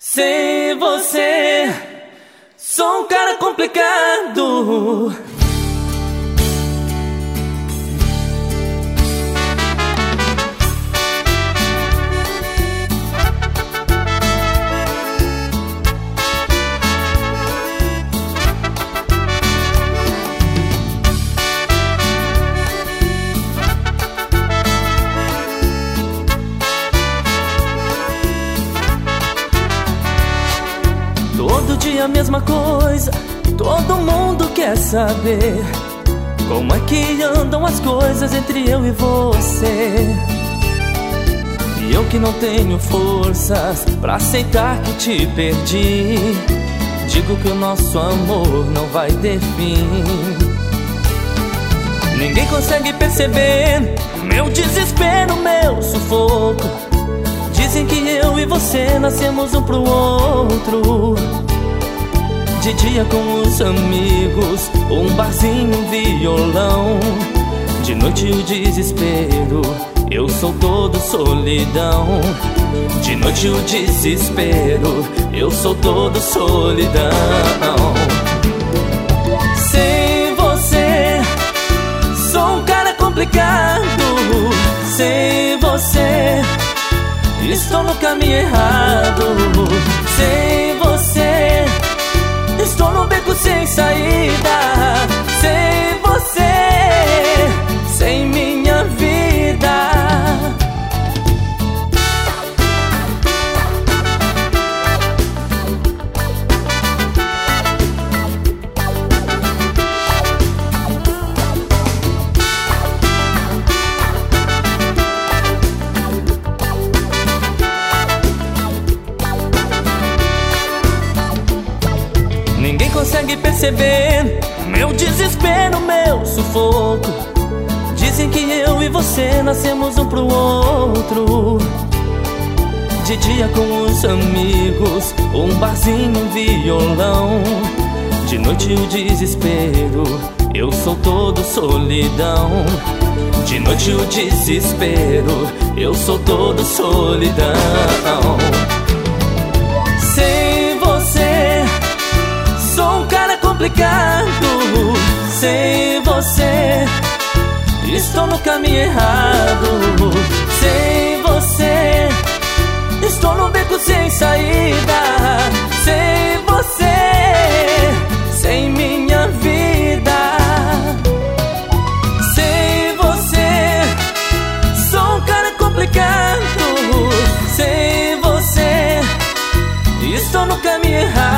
Sem você, sou um cara complicado. Todo dia a mesma coisa, todo mundo quer saber como é que andam as coisas entre eu e você. E eu que não tenho forças pra aceitar que te perdi, digo que o nosso amor não vai ter fim. Ninguém consegue perceber meu desespero, meu sufoco. Dizem que eu e você nascemos um pro outro. De dia com os amigos, um barzinho, um violão. De noite o desespero, eu sou todo solidão. De noite o desespero, eu sou todo solidão. Sem você, sou um cara complicado. Sem você, estou no caminho errado. Sem você, estou no beco sem saída. Sem você, sem minha vida. Ninguém consegue perceber meu desespero, meu sufoco. Dizem que eu e você nascemos um pro outro. De dia com os amigos, um barzinho, um violão. De noite o desespero, eu sou todo solidão. De noite o desespero, eu sou todo solidão. Sem você, sou um cara complicado. Sem você, estou no caminho errado. Sem você, estou no beco sem saída. Sem você, sem minha vida. Sem você, sou um cara complicado. Sem você, estou no caminho errado.